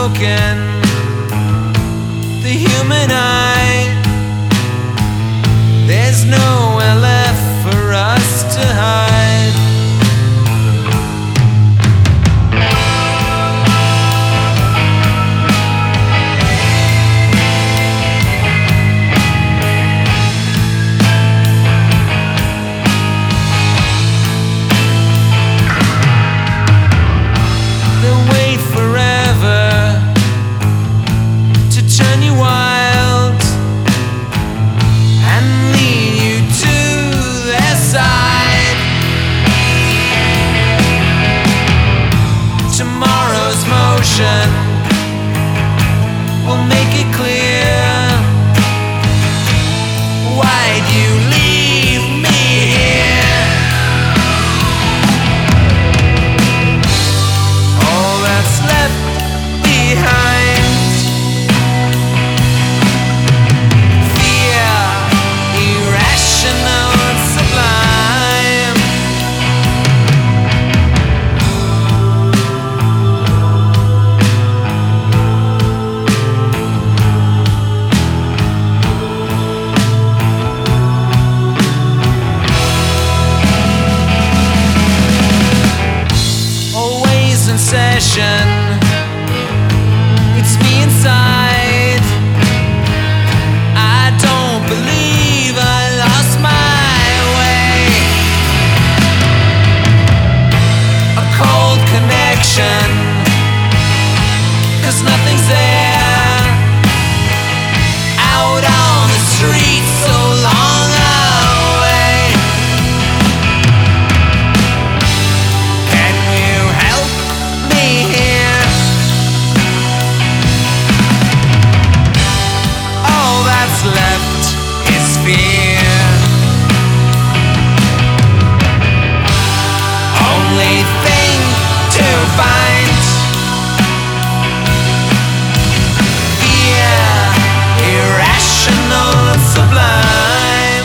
broken. The human eye, there's nowhere left for us to hide. We'll make it clear. Why'd you leave me here? All that's left behind, fear, irrational and sublime. It's me inside. I don't believe I lost my way. A cold connection, 'cause nothing's there. Out on the street so long away. Can you help me here? All that's left is fear. Only thing to find, fear, irrational and sublime.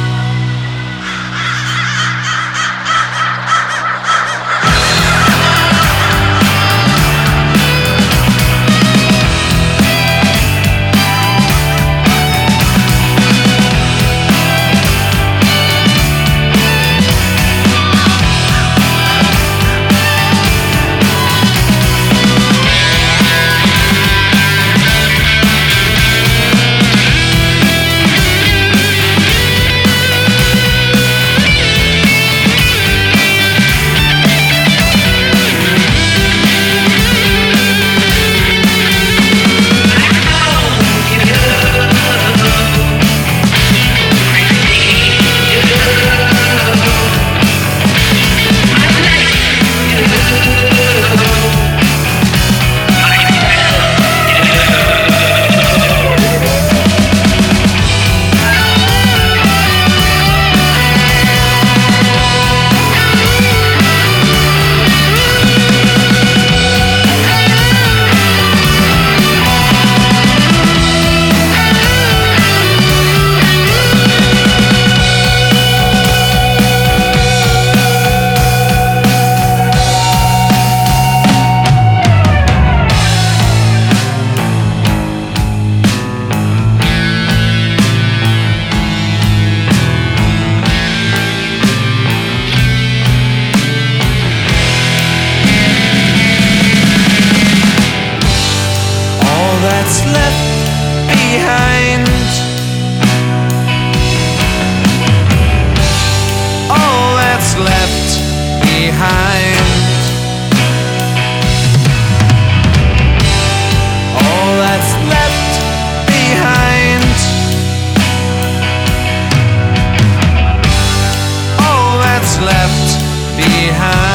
That's left behind, all that's left behind, all that's left behind, all that's left behind.